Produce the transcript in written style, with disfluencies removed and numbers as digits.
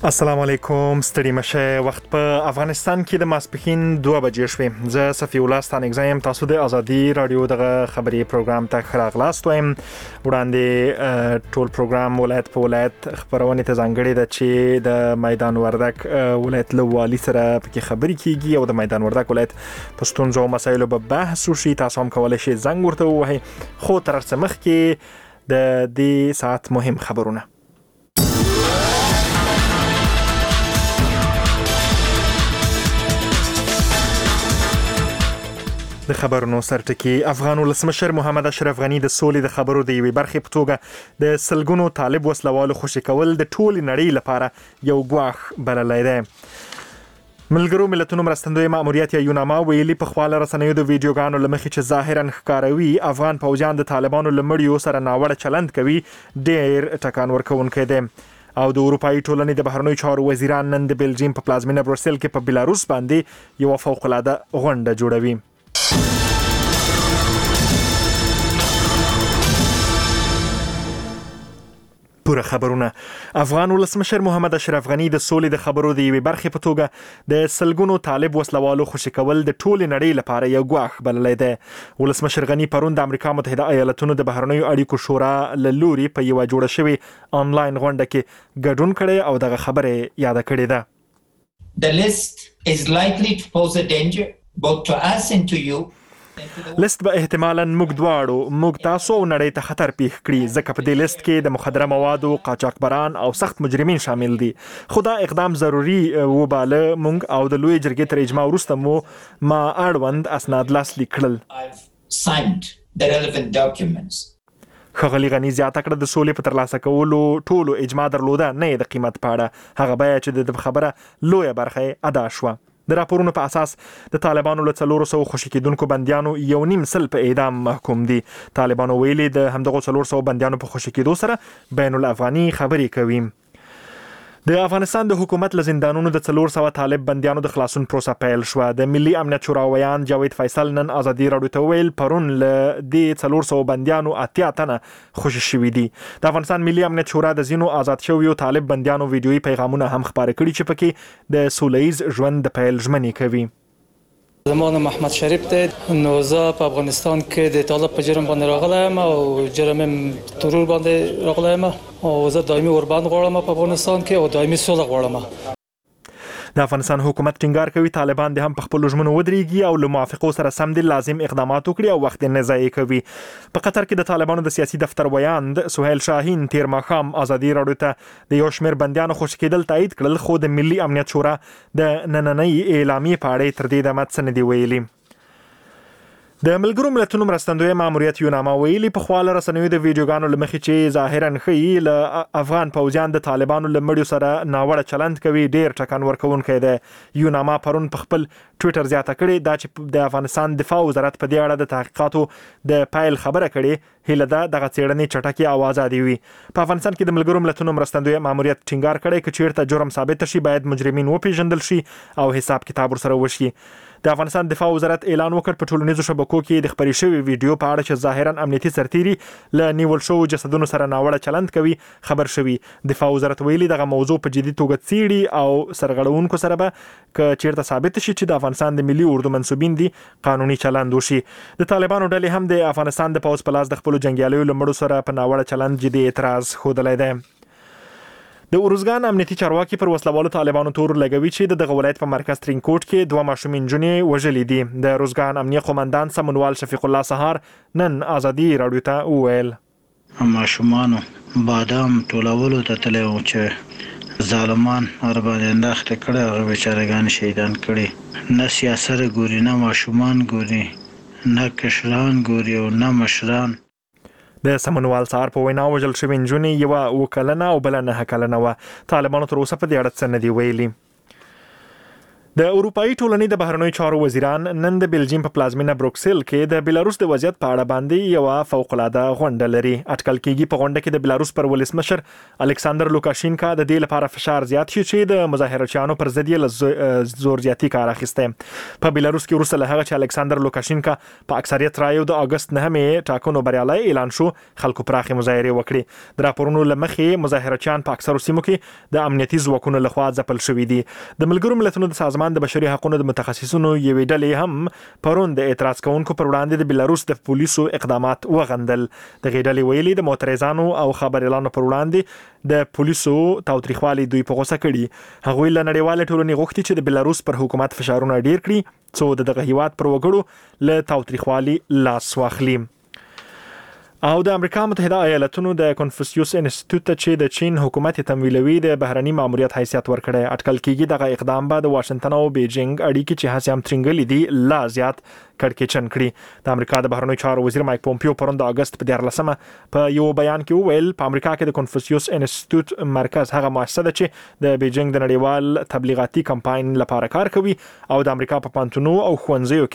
السلام علیکم، ستړي مشه. وخت په افغانستان کې د ماسپښین 2 بجې شوې. زه صفی الله ستانګزایم. تاسو د ازادي رادیو دغه خبري پروګرام ته خراغلاست وایم. وړاندې ټول پروګرام ولایت په ولایت خبرونه ته ځانګړي ده چې د میدان وردک ولایت له والی سره پکې خبري کیږي او د میدان وردک ولایت په ستونزو او مسایلو به بحث وشي. تاسو هم کولای شئ زنګ ورته ووهئ. خو تر څه مخکې د دې ساعت مهم خبرونه. د خبرونو سرټکی. افغان ولسمشر محمد اشرف غنی د سولې د خبرو د یوې برخې په توګه د سلګونو طالب وسلوالو خوشي کول د ټول نړۍ لپاره یو ګواښ بللی دی. ملګرو ملتونو مرستندوی ماموریت یا یوناما ویلي په خواله رسنیو د ویډیوګانو لمخې چې ظاهرا ښکاروي افغان پوځیان د طالبانو لمړیو سره ناوړه چلند کوي ډېر ټکان ورکوونکی دی. او د اروپאי ټولنې د بهرنیو چارو وزیران نن د بلجیم په پلازمینه بروسل کې په بلاروس باندې یو فوق العاده غونډه جوړوي. پوره خبرونه. افغان ولسمشر محمد اشرف غنی د سولې د خبرو د یوې برخې په توګه د سلګونو طالب وسلوالو خوشي کول د ټول نړۍ لپاره یو ګواښ بللی دی. ولسمشر غنی پرون د امریکا متحده ایالاتونو د بهرنیو اړیکو شورا له لوري په یوه جوړه شوې آنلاین غونډه کې ګډون کړی او دغه خبره یاده کړې ده. The list is likely to pose a danger both to us and to you. لیست به احتمالاً موږ تاسو او نړۍ ته خطر پیښ کړي ځکه په دې لیست کې د مخدره موادو قاچاقبران او سخت مجرمین شامل دي. خو دا اقدام ضروري وباله موږ او د لوی جرګې تر اجماع وروسته مو ما اړوند اسناد لاسلیک کړل. ښاغلي غني زیاته کړه د سولې په ترلاسه کولو ټولو اجماع درلوده نه د قیمت په اړه. هغه بیه چې د خبره لویه برخه ادا شوه. د راپورونو په اساس د طالبانو له 400 خوشي کېدونکو بندیانو 1.5 په اعدام محکوم دي. طالبانو ویلي د همدغه 400 بندیانو په خوشي کېدو سره بین الافغاني خبرې کوي. د افغانستان د حکومت له زندانونو د 400 طالب بندیانو د خلاصون پروسه پیل شوه. د ملي امنیت شورا ویان جاوید فیصل نن ازادي رادیو ته ویل پرون له دې 400 بندیانو 80 تنه خوشي شوي دي. د افغانستان ملي امنیت شورا د زینو آزاد شویو طالب بندیانو ویډیويي پیغامونه هم خبره کړي چې پکې د سولهییز ژوند د پیل ژمنې کوي. زمان محمد شریف دی. نو زه په افغانستان کې د طالب په جرم باندې راغلی یم او جرم ترور باندې راغلی یم او زه دایمي اوربند غواړم په افغانستان کې او دایمي سوله غواړم. د افغانستان حکومت ټینګار کوي طالبان د هم په خپل ژمنو ودرېږي او له موافقو سره سم د لازم اقدامات وکړي او وخت نه ضایع کوي. په قطر کې د طالبانو د سیاسي دفتر ویاند سهیل شاهین تیر ماښام ازادي رادیو ته د یو شمېر بندیانو خوشي کېدل تایید کړل خو د ملي امنیت شورا د نننۍ اعلامیې په اړه تر دې دمه څه نه دي ویلي. د ملګرو ملتونو مرستندوی ماموریت یوناما ویلي په خواله رسنیو د ویډیوګانو لمخې چې ظاهرا ښیي له افغان پوځیان د طالبانو له مړیو سره ناوړه چلند کوي ډېر ټکان ورکوونکی دی. یوناما پرون په خپل ټویټر زیاته کړې دا چې د افغانستان دفاع وزارت په دې اړه د تحقیقاتو د پیل خبره کړې. هیله ده دغه څېړنې چټکې او آزادې وي. په افغانستان کې د ملګرو ملتونو مرستندوی ماموریت ټینګار کړی که چیرته جرم ثابت شي باید مجرمین وپیژندل شي او حساب کتاب ورسره وشي. د افغانستان دفاع وزارت اعلان وکړ په ټولنیزو شبکو کې د خبري شوی ویډیو په اړه چې ظاهرا امنیتي سرتیري له نیول شوو جسدونو سره ناوړه چلند کوي خبر شوی. دفاع وزارت ویلي دغه موضوع په جدي توګه څیړي او سرغړونکو سره به که چیرته ثابت شي چې د افغانستان د ملي اردو منسوبین دي قانوني چلند وشي. د طالبانو ډلې هم د افغانستان د پوځ په لاس د خپل جنگیالیو لمړو سره په ناوړه چلند جدي اعتراض ښودلی دی. د اروزګان امنیتي چارواکي پر وسلوالو طالبانو تور لګوي چې دغه ولایت په مرکز ترینکوټ کې 2 ماشومې نجونې وژلې دي. د اروزګان امنیه قومندان سمونوال شفیق الله سهار نن ازادي رادیو ته وویل ماشومانو بادام ټولولو ته تللی وو چې ظالمان ورباندې انداخته کړی هغه بیچارهګان شهیدان کړي. نه سیاست ګوري نه ماشومان ګوري نه کشران ګوري او نه مشران. د سمونوال سهار په وینا وژل شوې نجونې یوه 7 کلنه او بله 9 کلنه وه. طالبانو تر اوسه په دې اړه څه نه دي ویلي. د اروپאי ټولنې د بهرنیو چارو وزیران نن د بلجیم په پلازمینه بروکسل کې د بیلاروس د وضعیت په اړه باندې یو فوق العاده غونډه لري. اټکل کېږي په غونډه کې د بیلاروس پر ولسمشر الکساندر لوکاشینکا د دې لپاره فشار زیات شي چې د مظاهرچیانو پر ضد یې زور زیاتی کار اخیسته. په بیلاروس کې وروسته له هغه چې الکساندر لوکاشینکا په اکثریت رایو د اگست 9 ټاکنو بریالي اعلان شو، خلکو پراخي مظاهره وکړي. د راپورونو لمخې مظاهرچیان په اکثرو سیمو کې د امنیتي ځواکونو لخوا ځپل شوي دي. د ملګرو ملتونو د سازمان د بشري حقوقو د متخصصینو یوې ډلې هم پرون د اعتراض کوونکو پر وړاندې د بیلاروس د پولیسو اقدامات وغندل. د غېډلې ویلي د معترضانو او خبريالانو پر وړاندې د پولیسو تاوتریخوالي دوی په غوسه کړي. هغوی له نړیوال ټولنې غوښتي چې د بیلاروس پر حکومت فشارونه ډیر کړي څو دغه هیواد پر وګړو له تاوتریخوالي لاس واخلي. او د امریکا متحده ایالاتونو د کنفوسیوس انسټیټیوټ چې د چین حکومت تمویلوي د بهرني ماموریت حیثیت ورکړي. اټکل کېږي دغه اقدام به د واشنگټن او بیجینګ اړیکې چې هڅه هم ترنګلې دي لا زیات کړکېچن کړي. د امریکا د بهرنیو چارو وزیر مایک پومپیو پرون د اگست په 14 په یو بیان کې وویل په امریکا کې د کنفوسیوس انسټیټیوټ مرکز هغه مؤسسه ده چې د بیجینګ د نړیوال تبلیغاتي کمپاین لپاره کار کوي او د امریکا په پانتونو او ښوونځیو